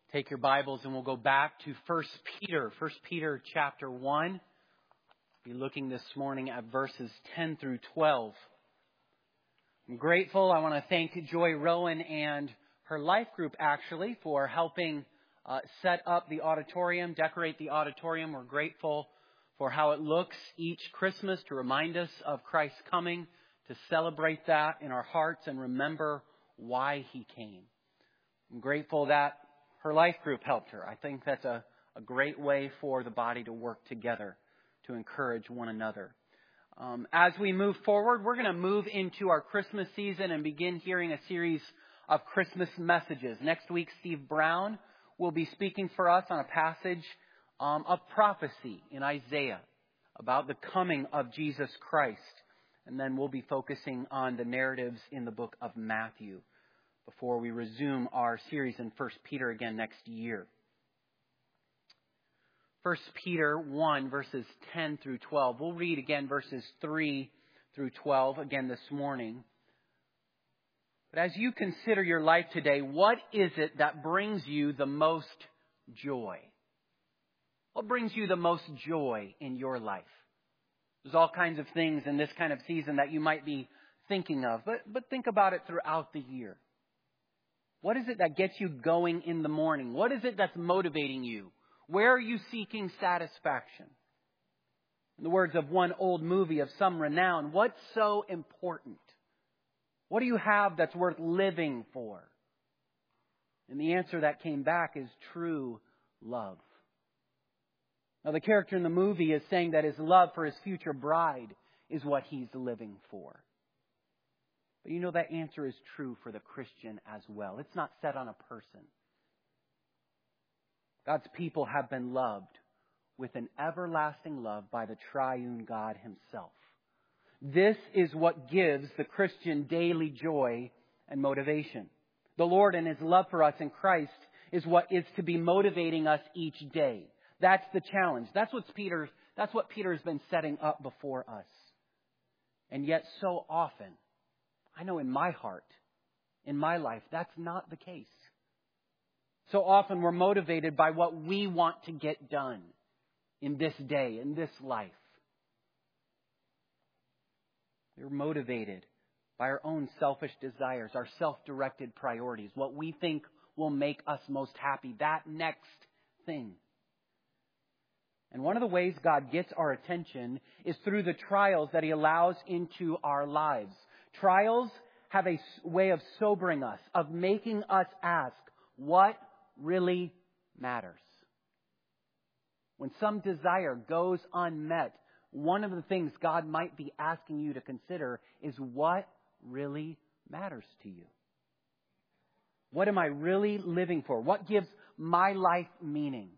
Take your Bibles and we'll go back to 1 Peter. 1 Peter chapter 1. We'll be looking this morning at verses 10 through 12. I'm grateful. I want to thank Joy Rowan and her life group actually for helping set up the auditorium, decorate the auditorium. We're grateful for how it looks each Christmas to remind us of Christ's coming, to celebrate that in our hearts and remember why He came. I'm grateful that her life group helped her. I think that's a great way for the body to work together, to encourage one another. As we move forward, we're going to move into our Christmas season and begin hearing a series of Christmas messages. Next week, Steve Brown will be speaking for us on a passage of prophecy in Isaiah about the coming of Jesus Christ. And then we'll be focusing on the narratives in the book of Matthew before we resume our series in 1 Peter again next year. 1 Peter 1, verses 10 through 12. We'll read again verses 3 through 12 again this morning. But as you consider your life today, what is it that brings you the most joy? What brings you the most joy in your life? There's all kinds of things in this kind of season that you might be thinking of, but think about it throughout the year. What is it that gets you going in the morning? What is it that's motivating you? Where are you seeking satisfaction? In the words of one old movie of some renown, what's so important? What do you have that's worth living for? And the answer that came back is true love. Now, the character in the movie is saying that his love for his future bride is what he's living for. But you know that answer is true for the Christian as well. It's not set on a person. God's people have been loved with an everlasting love by the triune God Himself. This is what gives the Christian daily joy and motivation. The Lord and His love for us in Christ is what is to be motivating us each day. That's the challenge. That's what Peter's been setting up before us. And yet so often, I know in my heart, in my life, that's not the case. So often we're motivated by what we want to get done in this day, in this life. We're motivated by our own selfish desires, our self-directed priorities, what we think will make us most happy, that next thing. And one of the ways God gets our attention is through the trials that He allows into our lives. Trials have a way of sobering us, of making us ask, what really matters? When some desire goes unmet, one of the things God might be asking you to consider is what really matters to you. What am I really living for? What gives my life meaning?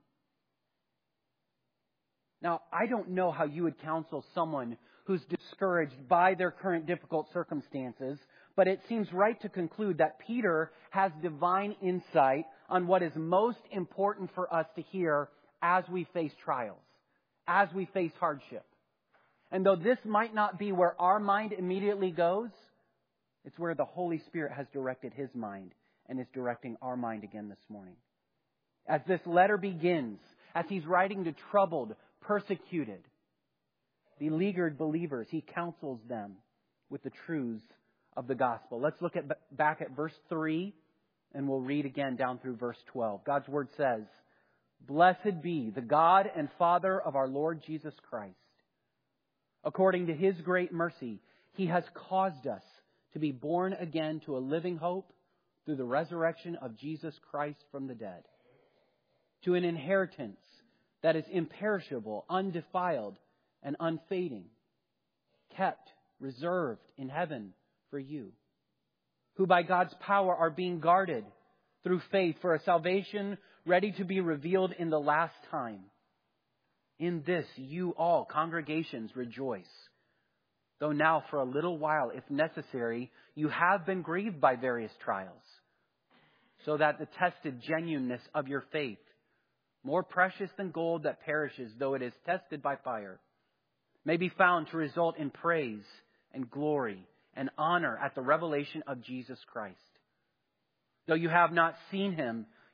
Now, I don't know how you would counsel someone who's discouraged by their current difficult circumstances, but it seems right to conclude that Peter has divine insight on what is most important for us to hear as we face trials, as we face hardship. And though this might not be where our mind immediately goes, it's where the Holy Spirit has directed His mind and is directing our mind again this morning. As this letter begins, as he's writing to troubled, persecuted, beleaguered believers, he counsels them with the truths of the gospel. Let's look back at verse 3, and we'll read again down through verse 12. God's word says, "Blessed be the God and Father of our Lord Jesus Christ. According to His great mercy, He has caused us to be born again to a living hope through the resurrection of Jesus Christ from the dead, to an inheritance that is imperishable, undefiled, and unfading, kept, reserved in heaven for you, who by God's power are being guarded through faith for a salvation ready to be revealed in the last time. In this you all, congregations, rejoice, though now for a little while, if necessary, you have been grieved by various trials, so that the tested genuineness of your faith, more precious than gold that perishes, though it is tested by fire, may be found to result in praise and glory and honor at the revelation of Jesus Christ. Though you have not seen Him,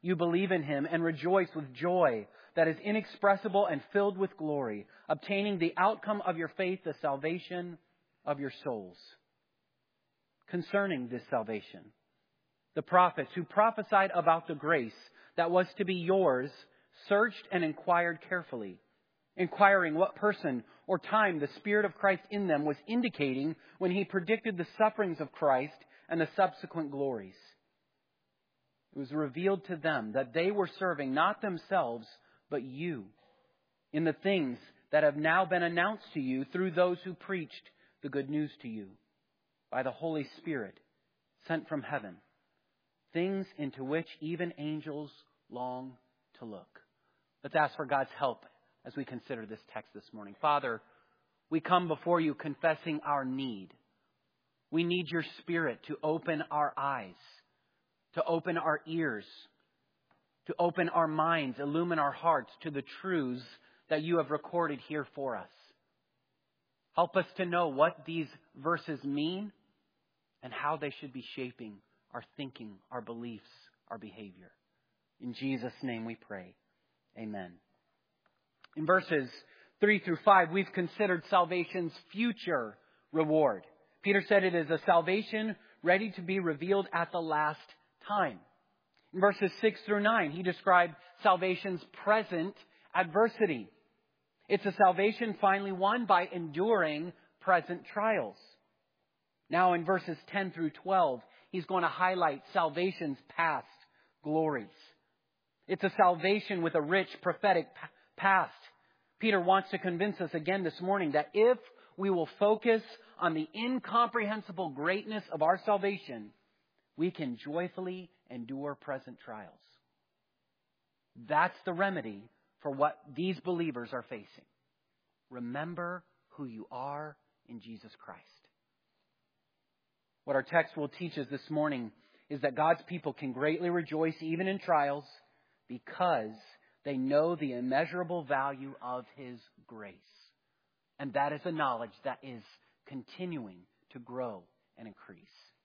you believe in him and rejoice with joy that is inexpressible and filled with glory, obtaining the outcome of your faith, the salvation of your souls. Concerning this salvation, the prophets who prophesied about the grace that was to be yours searched and inquired carefully, inquiring what person or time the Spirit of Christ in them was indicating when he predicted the sufferings of Christ and the subsequent glories. It was revealed to them that they were serving not themselves, but you, in the things that have now been announced to you through those who preached the good news to you by the Holy Spirit sent from heaven, things into which even angels long to look. Let's ask for God's help as we consider this text this morning. Father, we come before you confessing our need. We need your Spirit to open our eyes, to open our ears, to open our minds, illumine our hearts to the truths that you have recorded here for us. Help us to know what these verses mean and how they should be shaping our thinking, our beliefs, our behavior. In Jesus' name we pray. Amen. In verses 3 through 5, we've considered salvation's future reward. Peter said it is a salvation ready to be revealed at the last time. In verses 6 through 9, he described salvation's present adversity. It's a salvation finally won by enduring present trials. Now in verses 10 through 12, he's going to highlight salvation's past glories. It's a salvation with a rich prophetic past. Peter wants to convince us again this morning that if we will focus on the incomprehensible greatness of our salvation, we can joyfully endure present trials. That's the remedy for what these believers are facing. Remember who you are in Jesus Christ. What our text will teach us this morning is that God's people can greatly rejoice even in trials because they know the immeasurable value of His grace. And that is a knowledge that is continuing to grow and increase.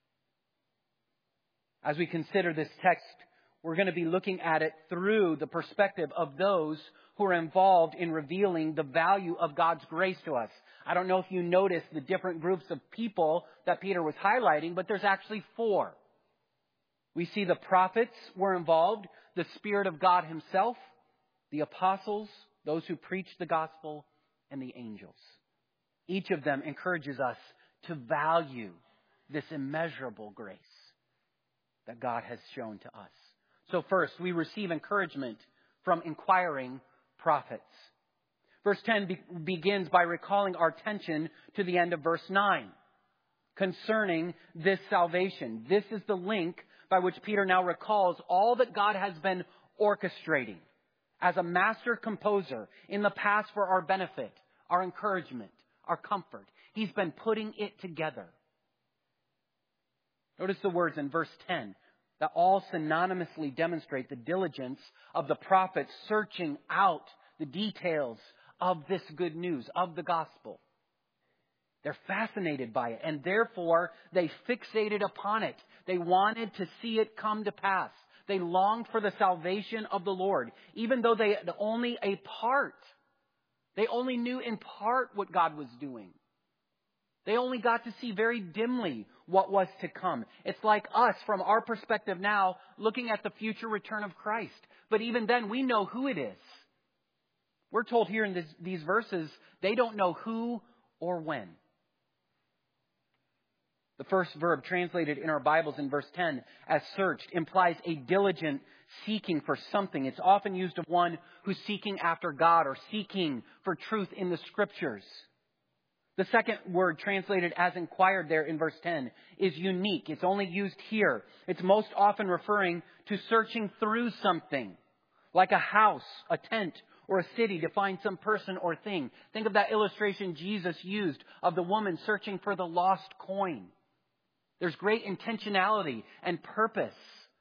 As we consider this text, we're going to be looking at it through the perspective of those who are involved in revealing the value of God's grace to us. I don't know if you noticed the different groups of people that Peter was highlighting, but there's actually 4. We see the prophets were involved, the Spirit of God Himself, the apostles, those who preached the gospel, and the angels. Each of them encourages us to value this immeasurable grace that God has shown to us. So first, we receive encouragement from inquiring prophets. Verse 10 begins by recalling our attention to the end of verse 9 concerning this salvation. This is the link by which Peter now recalls all that God has been orchestrating as a master composer in the past for our benefit, our encouragement, our comfort. He's been putting it together. Notice the words in verse 10 that all synonymously demonstrate the diligence of the prophets searching out the details of this good news, of the gospel. They're fascinated by it, and therefore they fixated upon it. They wanted to see it come to pass. They longed for the salvation of the Lord, even though they had only a part. They only knew in part what God was doing. They only got to see very dimly what was to come. It's like us, from our perspective now, looking at the future return of Christ. But even then, we know who it is. We're told here in these verses, they don't know who or when. The first verb translated in our Bibles in verse 10 as searched implies a diligent seeking for something. It's often used of one who's seeking after God or seeking for truth in the Scriptures. The second word translated as inquired there in verse 10 is unique. It's only used here. It's most often referring to searching through something, like a house, a tent, or a city to find some person or thing. Think of that illustration Jesus used of the woman searching for the lost coin. There's great intentionality and purpose.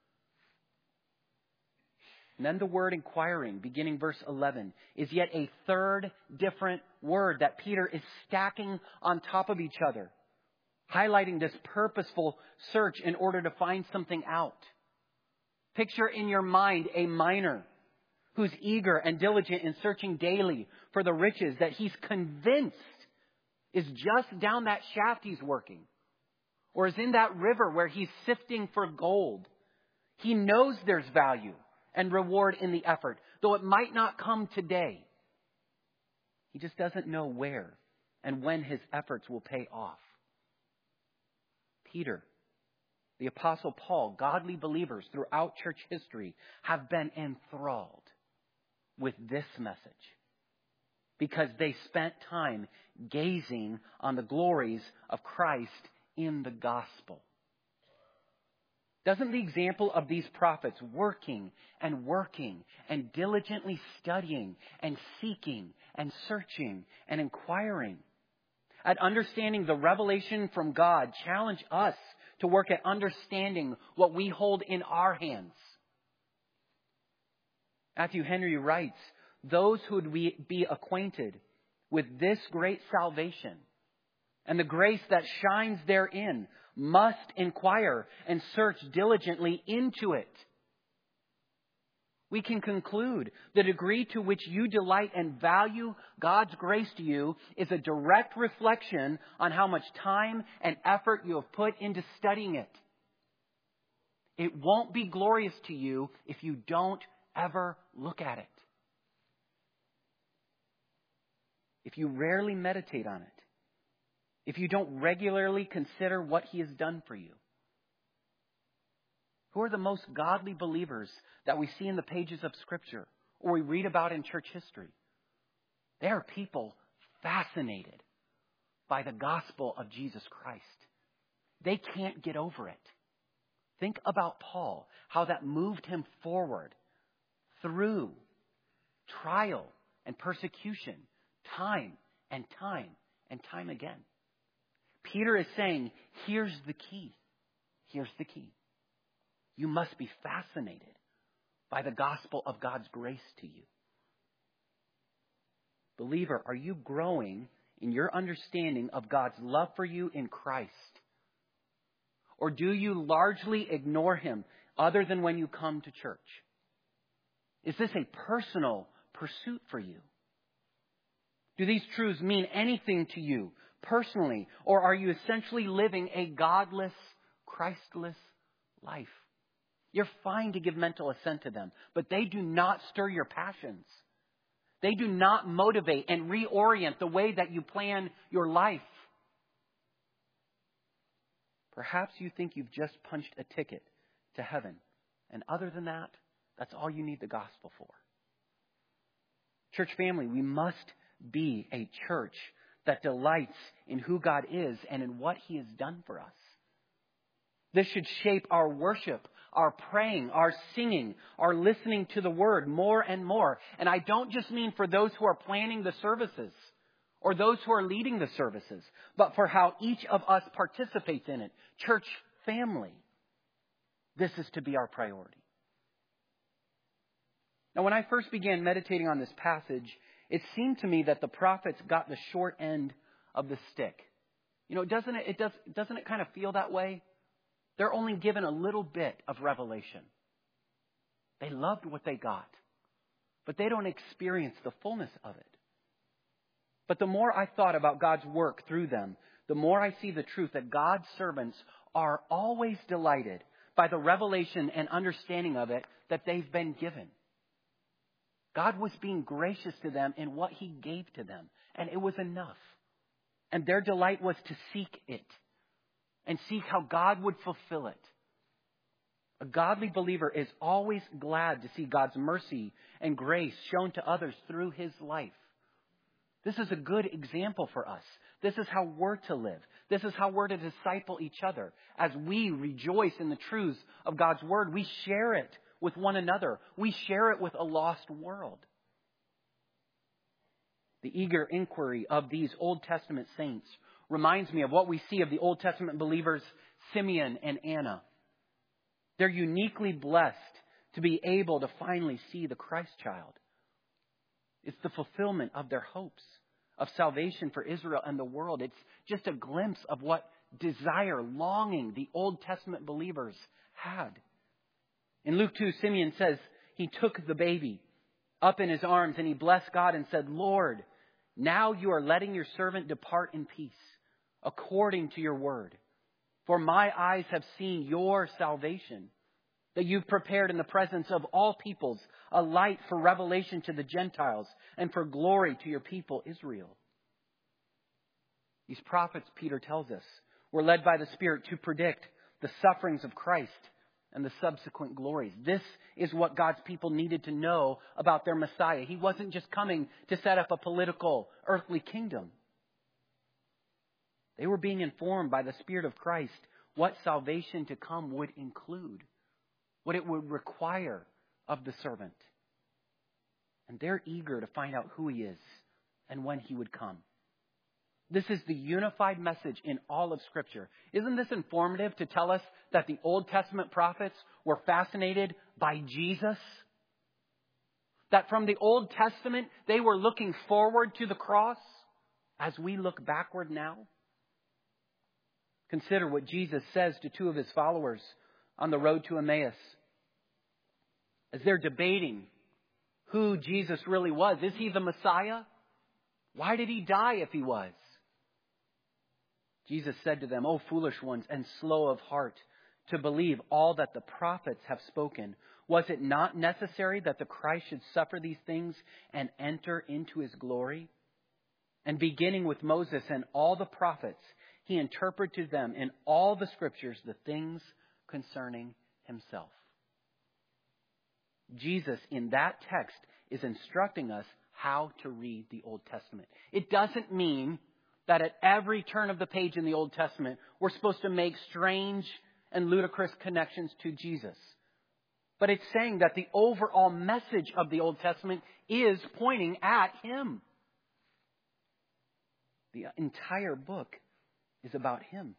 And then the word inquiring, beginning verse 11, is yet a third different word that Peter is stacking on top of each other, highlighting this purposeful search in order to find something out. Picture in your mind a miner who's eager and diligent in searching daily for the riches that he's convinced is just down that shaft he's working, or is in that river where he's sifting for gold. He knows there's value and reward in the effort, though it might not come today. He just doesn't know where and when his efforts will pay off. Peter, the Apostle Paul, godly believers throughout church history have been enthralled with this message because they spent time gazing on the glories of Christ in the gospel. Doesn't the example of these prophets working and diligently studying and seeking and searching and inquiring at understanding the revelation from God challenge us to work at understanding what we hold in our hands? Matthew Henry writes, those who would be acquainted with this great salvation and the grace that shines therein must inquire and search diligently into it. We can conclude the degree to which you delight and value God's grace to you is a direct reflection on how much time and effort you have put into studying it. It won't be glorious to you if you don't ever look at it. If you rarely meditate on it. If you don't regularly consider what He has done for you. Who are the most godly believers that we see in the pages of Scripture or we read about in church history? They are people fascinated by the gospel of Jesus Christ. They can't get over it. Think about Paul, how that moved him forward through trial and persecution, time and time again. Peter is saying, here's the key. Here's the key. You must be fascinated by the gospel of God's grace to you. Believer, are you growing in your understanding of God's love for you in Christ? Or do you largely ignore Him other than when you come to church? Is this a personal pursuit for you? Do these truths mean anything to you personally? Or are you essentially living a godless, Christless life? You're fine to give mental assent to them, but they do not stir your passions. They do not motivate and reorient the way that you plan your life. Perhaps you think you've just punched a ticket to heaven. And other than that, that's all you need the gospel for. Church family, we must be a church that delights in who God is and in what He has done for us. This should shape our worship, our praying, our singing, our listening to the Word more and more. And I don't just mean for those who are planning the services or those who are leading the services, but for how each of us participates in it. Church family, this is to be our priority. Now, when I first began meditating on this passage, it seemed to me that the prophets got the short end of the stick. You know, doesn't it kind of feel that way? They're only given a little bit of revelation. They loved what they got, but they don't experience the fullness of it. But the more I thought about God's work through them, the more I see the truth that God's servants are always delighted by the revelation and understanding of it that they've been given. God was being gracious to them in what He gave to them, and it was enough. And their delight was to seek it and seek how God would fulfill it. A godly believer is always glad to see God's mercy and grace shown to others through his life. This is a good example for us. This is how we're to live. This is how we're to disciple each other. As we rejoice in the truths of God's Word, we share it with one another. We share it with a lost world. The eager inquiry of these Old Testament saints reminds me of what we see of the Old Testament believers, Simeon and Anna. They're uniquely blessed to be able to finally see the Christ child. It's the fulfillment of their hopes of salvation for Israel and the world. It's just a glimpse of what desire, longing the Old Testament believers had. In Luke 2, Simeon says he took the baby up in his arms and he blessed God and said, Lord, now you are letting your servant depart in peace according to your word. For my eyes have seen your salvation, that you've prepared in the presence of all peoples a light for revelation to the Gentiles and for glory to your people Israel. These prophets, Peter tells us, were led by the Spirit to predict the sufferings of Christ and the subsequent glories. This is what God's people needed to know about their Messiah. He wasn't just coming to set up a political, earthly kingdom. They were being informed by the Spirit of Christ what salvation to come would include, what it would require of the servant. And they're eager to find out who He is and when He would come. This is the unified message in all of Scripture. Isn't this informative to tell us that the Old Testament prophets were fascinated by Jesus? That from the Old Testament, they were looking forward to the cross as we look backward now? Consider what Jesus says to two of His followers on the road to Emmaus. As they're debating who Jesus really was. Is He the Messiah? Why did He die if He was? Jesus said to them, O foolish ones and slow of heart to believe all that the prophets have spoken. Was it not necessary that the Christ should suffer these things and enter into His glory? And beginning with Moses and all the prophets, He interpreted to them in all the Scriptures the things concerning Himself. Jesus in that text is instructing us how to read the Old Testament. It doesn't mean that at every turn of the page in the Old Testament, we're supposed to make strange and ludicrous connections to Jesus. But it's saying that the overall message of the Old Testament is pointing at Him. The entire book is about Him.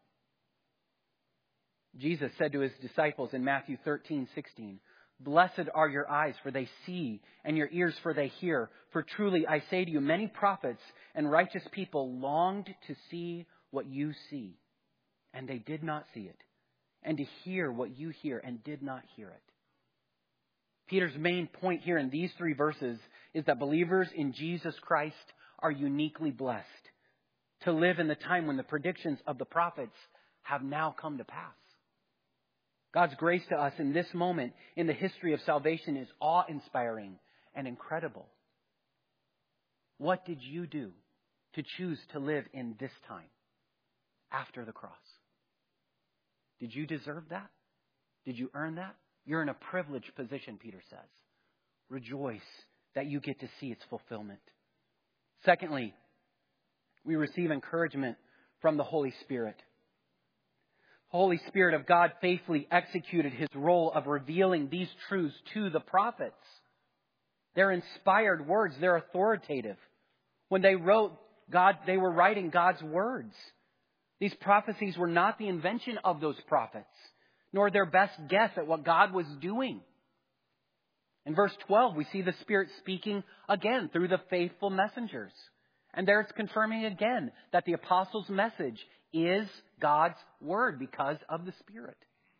Jesus said to His disciples in Matthew 13:16, Blessed are your eyes, for they see, and your ears, for they hear. For truly I say to you, many prophets and righteous people longed to see what you see, and they did not see it, and to hear what you hear, and did not hear it. Peter's main point here in these three verses is that believers in Jesus Christ are uniquely blessed to live in the time when the predictions of the prophets have now come to pass. God's grace to us in this moment in the history of salvation is awe-inspiring and incredible. What did you do to choose to live in this time after the cross? Did you deserve that? Did you earn that? You're in a privileged position, Peter says. Rejoice that you get to see its fulfillment. Secondly, we receive encouragement from the Holy Spirit. The Holy Spirit of God faithfully executed His role of revealing these truths to the prophets. They're inspired words. They're authoritative. When they wrote God, they were writing God's words. These prophecies were not the invention of those prophets, nor their best guess at what God was doing. In verse 12, we see the Spirit speaking again through the faithful messengers. And there it's confirming again that the apostles' message is God's word because of the Spirit.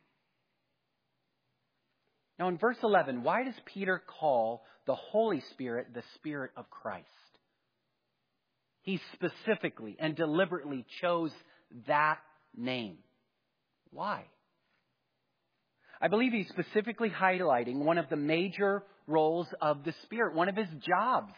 Now in verse 11, why does Peter call the Holy Spirit the Spirit of Christ? He specifically and deliberately chose that name. Why? I believe he's specifically highlighting one of the major roles of the Spirit, one of His jobs.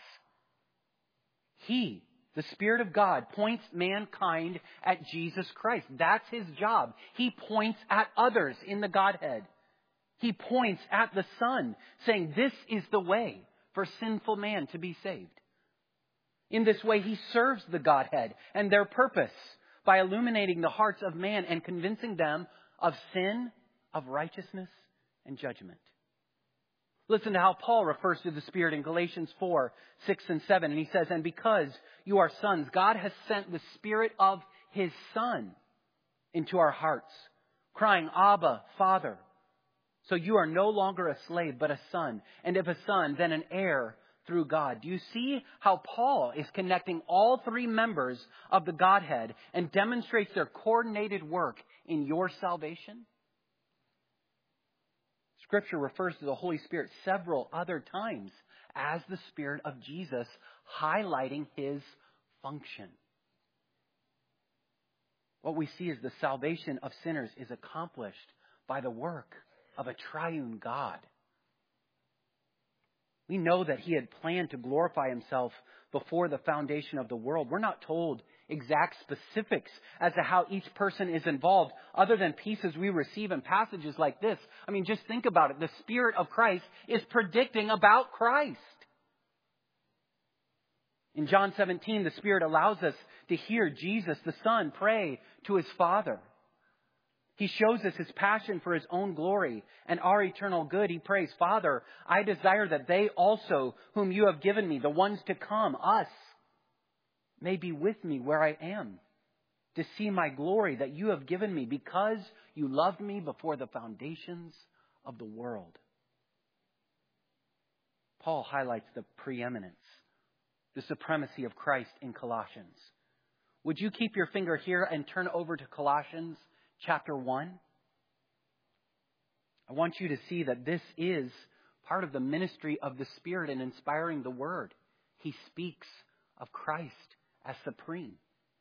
He, the Spirit of God, points mankind at Jesus Christ. That's His job. He points at others in the Godhead. He points at the Son, saying this is the way for sinful man to be saved. In this way, He serves the Godhead and their purpose by illuminating the hearts of man and convincing them of sin, of righteousness, and judgment. Listen to how Paul refers to the Spirit in Galatians 4:6 and 7. And he says, and because you are sons, God has sent the Spirit of His Son into our hearts, crying, Abba, Father. So you are no longer a slave, but a son. And if a son, then an heir through God. Do you see how Paul is connecting all three members of the Godhead and demonstrates their coordinated work in your salvation? Scripture refers to the Holy Spirit several other times as the Spirit of Jesus, highlighting His function. What we see is the salvation of sinners is accomplished by the work of a triune God. We know that He had planned to glorify Himself before the foundation of the world. We're not told exact specifics as to how each person is involved, other than pieces we receive in passages like this. I mean, just think about it. The Spirit of Christ is predicting about Christ. In John 17, the Spirit allows us to hear Jesus, the Son, pray to His Father. He shows us His passion for His own glory and our eternal good. He prays, Father, I desire that they also, whom you have given me, the ones to come, us, may be with me where I am, to see my glory that you have given me, because you loved me before the foundations of the world. Paul highlights the preeminence, the supremacy of Christ in Colossians. Would you keep your finger here and turn over to Colossians chapter 1? I want you to see that this is part of the ministry of the Spirit in inspiring the Word. He speaks of Christ as supreme.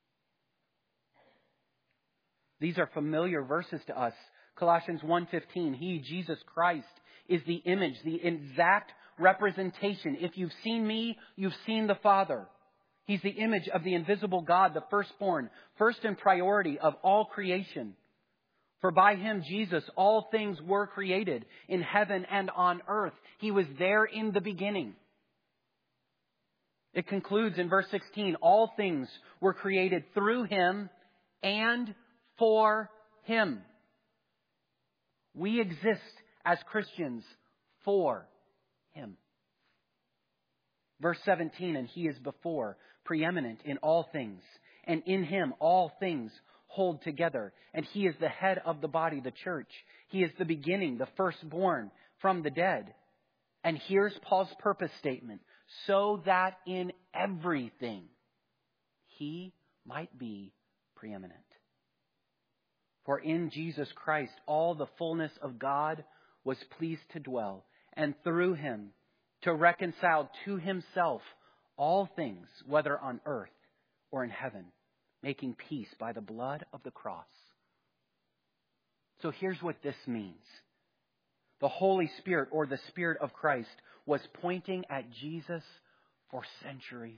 These are familiar verses to us. Colossians 1:15, He, Jesus Christ, is the image, the exact representation. If you've seen me, you've seen the Father. He's the image of the invisible God, the firstborn, first in priority of all creation. For by Him, Jesus, all things were created in heaven and on earth. He was there in the beginning. It concludes in verse 16, all things were created through Him and for Him. We exist as Christians for Him. Verse 17, and He is before, preeminent in all things, and in Him all things hold together. And He is the head of the body, the church. He is the beginning, the firstborn from the dead. And here's Paul's purpose statement. So that in everything He might be preeminent. For in Jesus Christ all the fullness of God was pleased to dwell, and through Him to reconcile to Himself all things, whether on earth or in heaven, making peace by the blood of the cross. So here's what this means. The Holy Spirit, or the Spirit of Christ, was pointing at Jesus for centuries.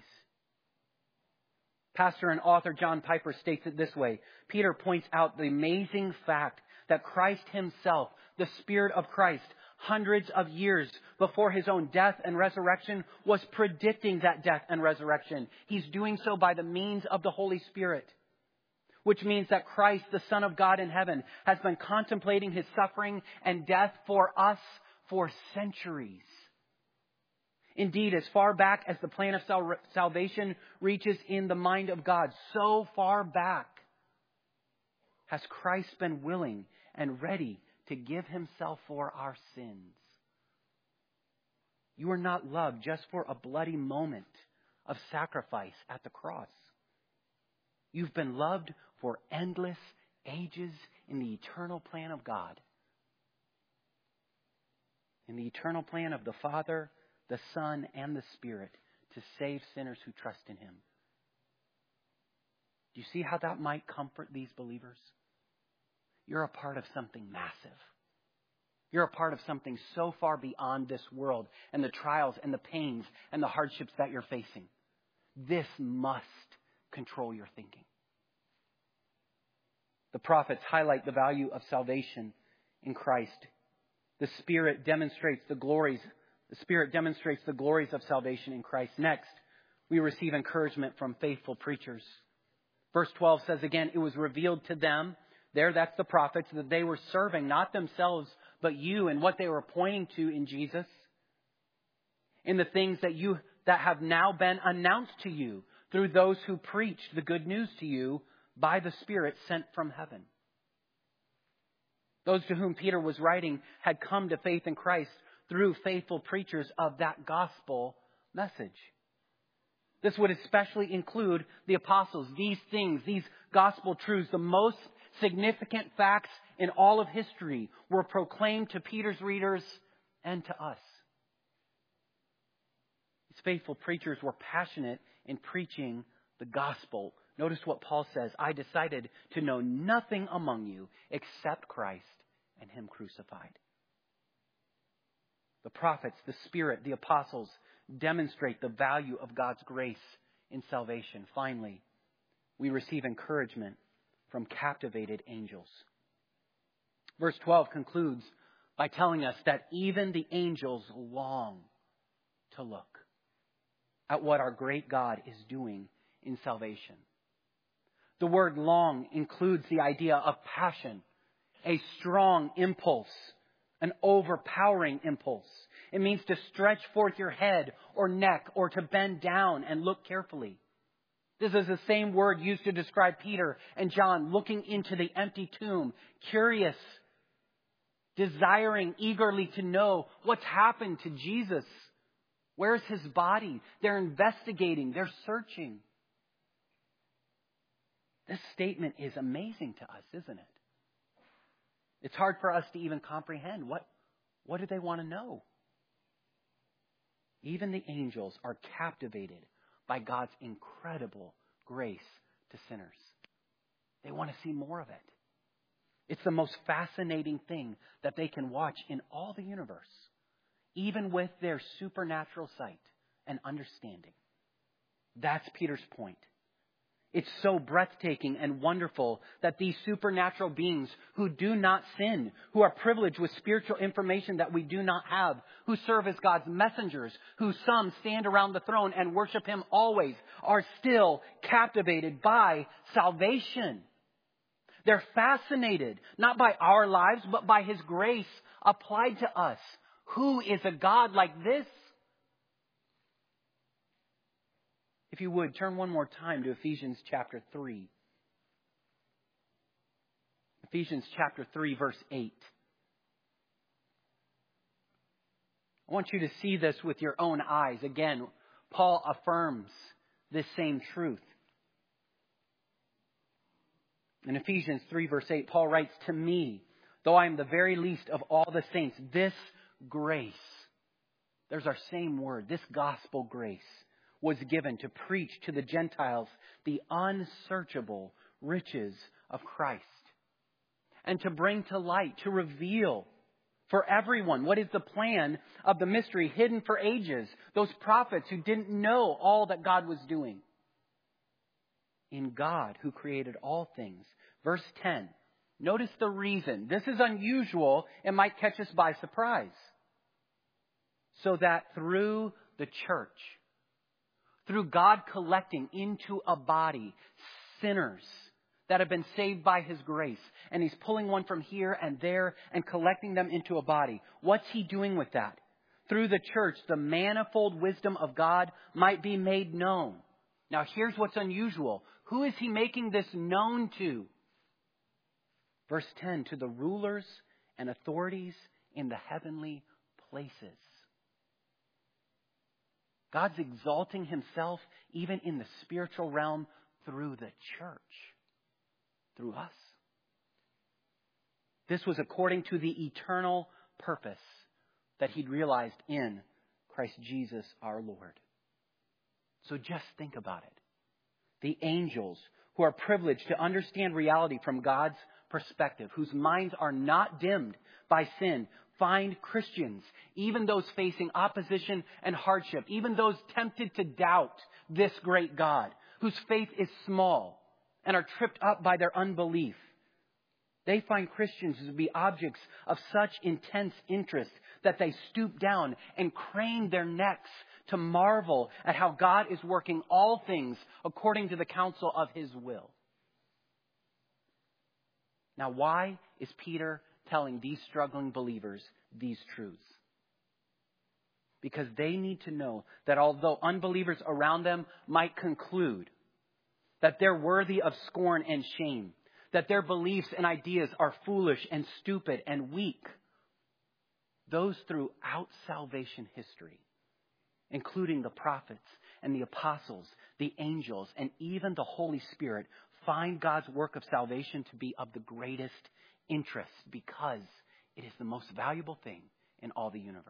Pastor and author John Piper states it this way. Peter points out the amazing fact that Christ Himself, the Spirit of Christ, hundreds of years before His own death and resurrection, was predicting that death and resurrection. He's doing so by the means of the Holy Spirit. Which means that Christ, the Son of God in heaven, has been contemplating His suffering and death for us for centuries. Indeed, as far back as the plan of salvation reaches in the mind of God, so far back has Christ been willing and ready to give Himself for our sins. You are not loved just for a bloody moment of sacrifice at the cross. You've been loved for endless ages in the eternal plan of God. In the eternal plan of the Father, the Son, and the Spirit to save sinners who trust in Him. Do you see how that might comfort these believers? You're a part of something massive. You're a part of something so far beyond this world and the trials and the pains and the hardships that you're facing. This must control your thinking. The prophets highlight the value of salvation in Christ. The Spirit demonstrates the glories of salvation in Christ. Next, we receive encouragement from faithful preachers. Verse 12 says again, it was revealed to them, there that's the prophets, that they were serving not themselves but you, and what they were pointing to in Jesus, in the things that have now been announced to you through those who preached the good news to you by the Spirit sent from heaven. Those to whom Peter was writing had come to faith in Christ through faithful preachers of that gospel message. This would especially include the apostles. These things, these gospel truths, the most significant facts in all of history were proclaimed to Peter's readers and to us. These faithful preachers were passionate in preaching the gospel. Notice what Paul says, I decided to know nothing among you except Christ and Him crucified. The prophets, the Spirit, the apostles demonstrate the value of God's grace in salvation. Finally, we receive encouragement from captivated angels. Verse 12 concludes by telling us that even the angels long to look at what our great God is doing in salvation. The word long includes the idea of passion, a strong impulse, an overpowering impulse. It means to stretch forth your head or neck or to bend down and look carefully. This is the same word used to describe Peter and John looking into the empty tomb, curious, desiring eagerly to know what's happened to Jesus. Where's His body? They're investigating. They're searching. This statement is amazing to us, isn't it? It's hard for us to even comprehend. What do they want to know? Even the angels are captivated by God's incredible grace to sinners. They want to see more of it. It's the most fascinating thing that they can watch in all the universe, even with their supernatural sight and understanding. That's Peter's point. It's so breathtaking and wonderful that these supernatural beings who do not sin, who are privileged with spiritual information that we do not have, who serve as God's messengers, who some stand around the throne and worship Him always, are still captivated by salvation. They're fascinated, not by our lives, but by His grace applied to us. Who is a God like this? If you would, turn one more time to Ephesians chapter 3. Ephesians chapter 3, verse 8. I want you to see this with your own eyes. Again, Paul affirms this same truth. In Ephesians 3, verse 8, Paul writes, to me, though I am the very least of all the saints, this grace, there's our same word, this gospel grace, was given to preach to the Gentiles the unsearchable riches of Christ. And to bring to light, to reveal for everyone what is the plan of the mystery hidden for ages. Those prophets who didn't know all that God was doing. In God who created all things. Verse 10. Notice the reason. This is unusual. It might catch us by surprise. So that through the church, through God collecting into a body sinners that have been saved by His grace. And He's pulling one from here and there and collecting them into a body. What's He doing with that? Through the church, the manifold wisdom of God might be made known. Now here's what's unusual. Who is He making this known to? Verse 10, to the rulers and authorities in the heavenly places. God's exalting Himself even in the spiritual realm through the church, through us. This was according to the eternal purpose that He'd realized in Christ Jesus our Lord. So just think about it. The angels who are privileged to understand reality from God's perspective, whose minds are not dimmed by sin, find Christians, even those facing opposition and hardship, even those tempted to doubt this great God, whose faith is small and are tripped up by their unbelief. They find Christians to be objects of such intense interest that they stoop down and crane their necks to marvel at how God is working all things according to the counsel of His will. Now, why is Peter telling these struggling believers these truths? Because they need to know that although unbelievers around them might conclude that they're worthy of scorn and shame, that their beliefs and ideas are foolish and stupid and weak, those throughout salvation history, including the prophets and the apostles, the angels, and even the Holy Spirit, find God's work of salvation to be of the greatest interest because it is the most valuable thing in all the universe.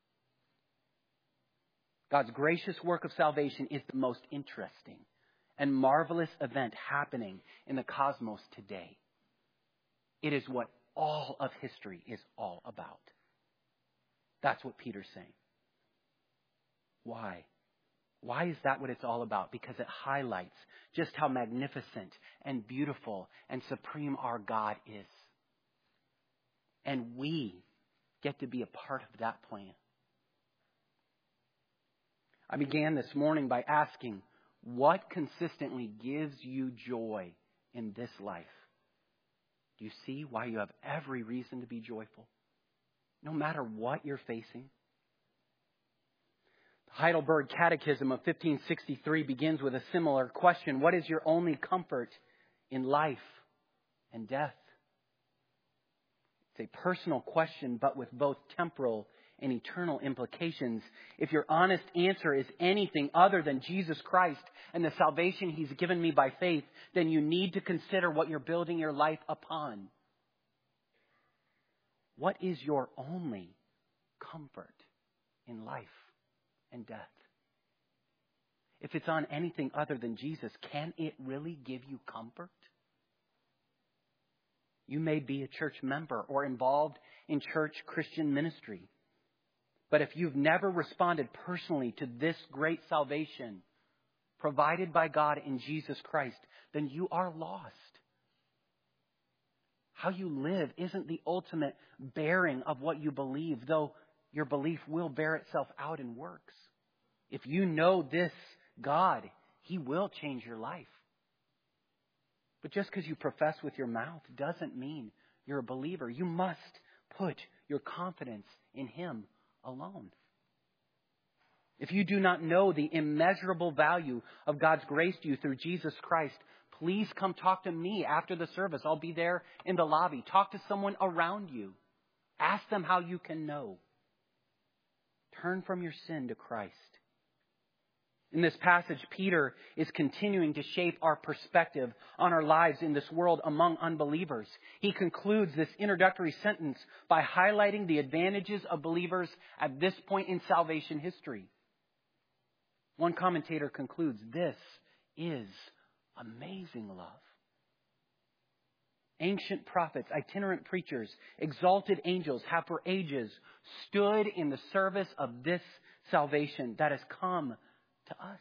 God's gracious work of salvation is the most interesting and marvelous event happening in the cosmos today. It is what all of history is all about. That's what Peter's saying. Why? Why is that what it's all about? Because it highlights just how magnificent and beautiful and supreme our God is. And we get to be a part of that plan. I began this morning by asking, what consistently gives you joy in this life? Do you see why you have every reason to be joyful? No matter what you're facing. The Heidelberg Catechism of 1563 begins with a similar question. What is your only comfort in life and death? It's a personal question, but with both temporal and eternal implications. If your honest answer is anything other than Jesus Christ and the salvation He's given me by faith, then you need to consider what you're building your life upon. What is your only comfort in life and death? If it's on anything other than Jesus, can it really give you comfort? You may be a church member or involved in church Christian ministry. But if you've never responded personally to this great salvation provided by God in Jesus Christ, then you are lost. How you live isn't the ultimate bearing of what you believe, though your belief will bear itself out in works. If you know this God, He will change your life. But just because you profess with your mouth doesn't mean you're a believer. You must put your confidence in Him alone. If you do not know the immeasurable value of God's grace to you through Jesus Christ, please come talk to me after the service. I'll be there in the lobby. Talk to someone around you. Ask them how you can know. Turn from your sin to Christ. In this passage, Peter is continuing to shape our perspective on our lives in this world among unbelievers. He concludes this introductory sentence by highlighting the advantages of believers at this point in salvation history. One commentator concludes, this is amazing love. Ancient prophets, itinerant preachers, exalted angels have for ages stood in the service of this salvation that has come to us.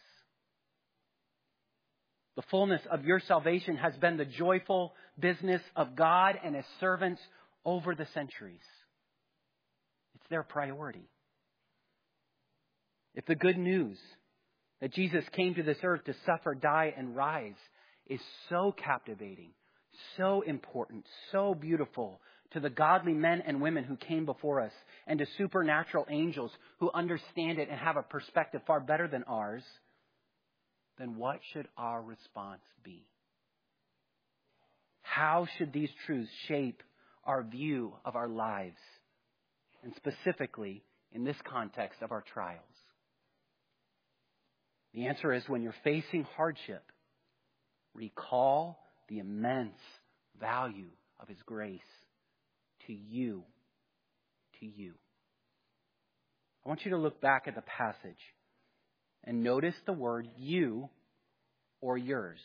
The fullness of your salvation has been the joyful business of God and His servants over the centuries. It's their priority. If the good news that Jesus came to this earth to suffer, die, and rise is so captivating, so important, so beautiful to the godly men and women who came before us and to supernatural angels who understand it and have a perspective far better than ours, then what should our response be? How should these truths shape our view of our lives, and specifically in this context of our trials? The answer is, when you're facing hardship, recall the immense value of His grace to you. To you. I want you to look back at the passage and notice the word you or yours.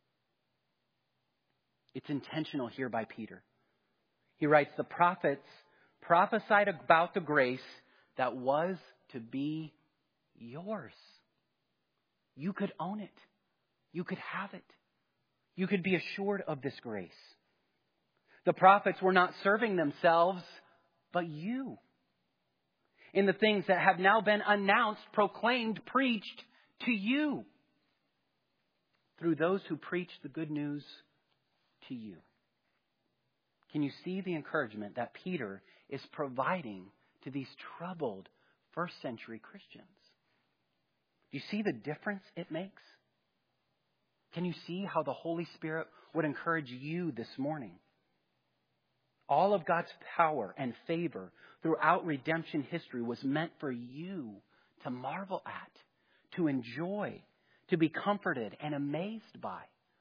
It's intentional here by Peter. He writes, the prophets prophesied about the grace that was to be yours. You could own it. You could have it. You could be assured of this grace. The prophets were not serving themselves, but you. In the things that have now been announced, proclaimed, preached to you. Through those who preach the good news to you. Can you see the encouragement that Peter is providing to these troubled first century Christians? Do you see the difference it makes? Can you see how the Holy Spirit would encourage you this morning? All of God's power and favor throughout redemption history was meant for you to marvel at, to enjoy, to be comforted and amazed by.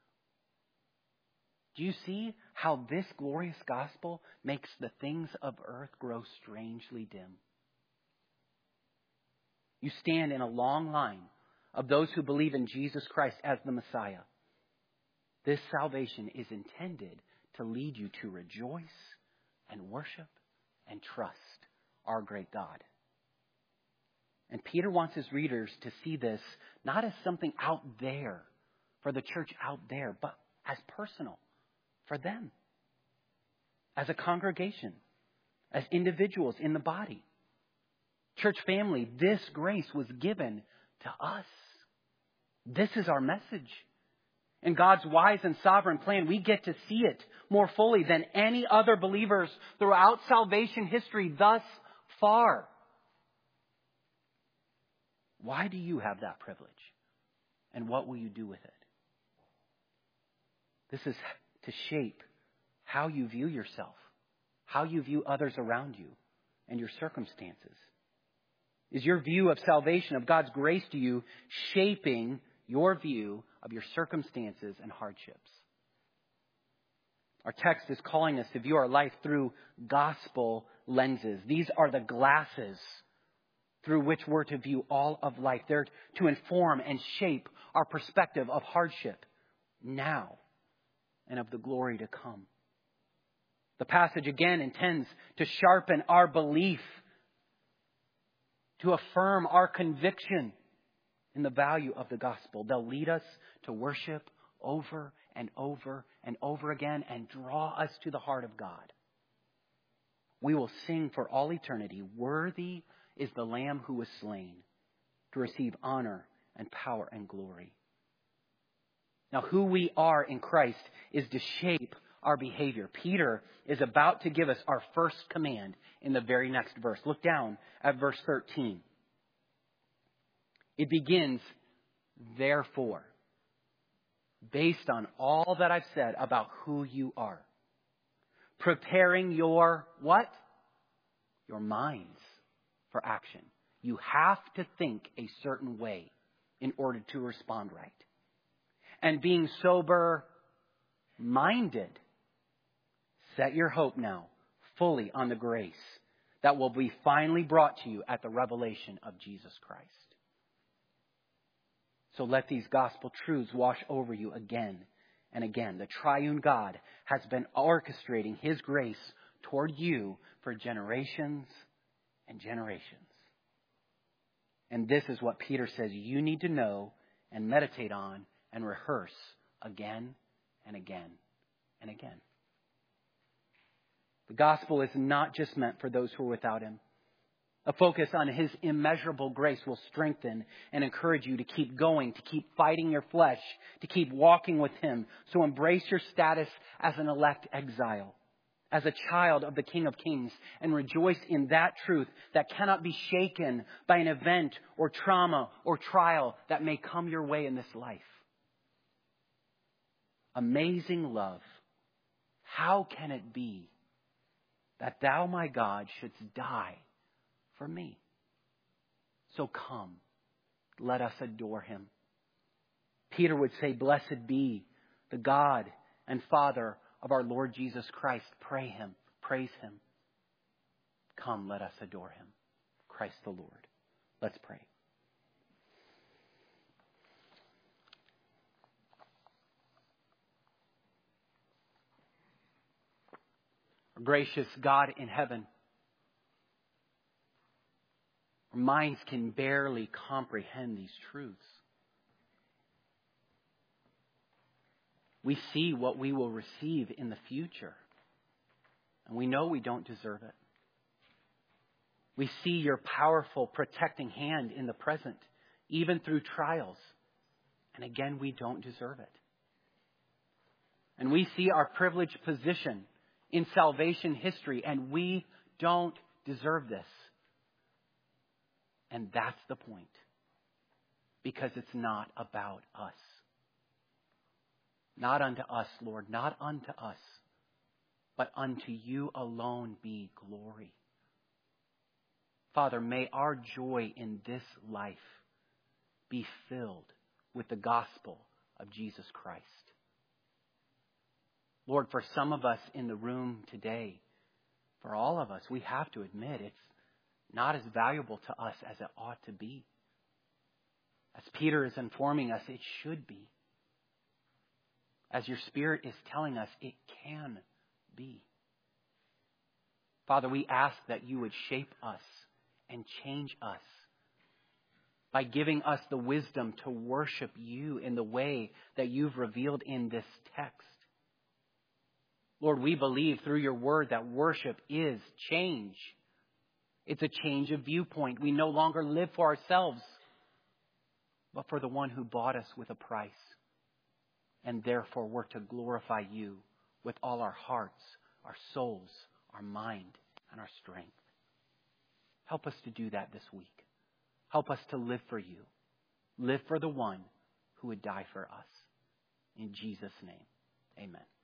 Do you see how this glorious gospel makes the things of earth grow strangely dim? You stand in a long line of those who believe in Jesus Christ as the Messiah. This salvation is intended to lead you to rejoice and worship and trust our great God. And Peter wants his readers to see this not as something out there for the church out there, but as personal for them, as a congregation, as individuals in the body. Church family, this grace was given to us. This is our message. In God's wise and sovereign plan, we get to see it more fully than any other believers throughout salvation history thus far. Why do you have that privilege? And what will you do with it? This is to shape how you view yourself, how you view others around you, and your circumstances. Is your view of salvation, of God's grace to you, shaping your view of your circumstances and hardships? Our text is calling us to view our life through gospel lenses. These are the glasses through which we're to view all of life. They're to inform and shape our perspective of hardship now and of the glory to come. The passage again intends to sharpen our belief, to affirm our conviction in the value of the gospel. They'll lead us to worship over and over and over again and draw us to the heart of God. We will sing for all eternity, "Worthy is the Lamb who was slain to receive honor and power and glory." Now, who we are in Christ is to shape our behavior. Peter is about to give us our first command in the very next verse. Look down at verse 13. It begins, "Therefore," based on all that I've said about who you are. Preparing your what? Your minds for action. You have to think a certain way in order to respond right. And being sober-minded, set your hope now fully on the grace that will be finally brought to you at the revelation of Jesus Christ. So let these gospel truths wash over you again and again. The triune God has been orchestrating His grace toward you for generations and generations. And this is what Peter says you need to know and meditate on and rehearse again and again and again. The gospel is not just meant for those who are without Him. A focus on His immeasurable grace will strengthen and encourage you to keep going, to keep fighting your flesh, to keep walking with Him. So embrace your status as an elect exile, as a child of the King of Kings, and rejoice in that truth that cannot be shaken by an event or trauma or trial that may come your way in this life. Amazing love. How can it be that Thou, my God, shouldst die for me? So come, let us adore Him. Peter would say, "Blessed be the God and Father of our Lord Jesus Christ." Praise Him. Come, let us adore Him. Christ the Lord. Let's pray. Gracious God in heaven, our minds can barely comprehend these truths. We see what we will receive in the future, and we know we don't deserve it. We see your powerful protecting hand in the present, even through trials, and again, we don't deserve it. And we see our privileged position in salvation history, and we don't deserve this. And that's the point. Because it's not about us. Not unto us, Lord, not unto us, but unto you alone be glory. Father, may our joy in this life be filled with the gospel of Jesus Christ. Lord, for some of us in the room today, for all of us, we have to admit it's not as valuable to us as it ought to be. As Peter is informing us, it should be. As your Spirit is telling us, it can be. Father, we ask that you would shape us and change us by giving us the wisdom to worship you in the way that you've revealed in this text. Lord, we believe through your word that worship is change. It's a change of viewpoint. We no longer live for ourselves, but for the one who bought us with a price. And therefore we're to glorify you with all our hearts, our souls, our mind, and our strength. Help us to do that this week. Help us to live for you. Live for the one who would die for us. In Jesus' name, amen.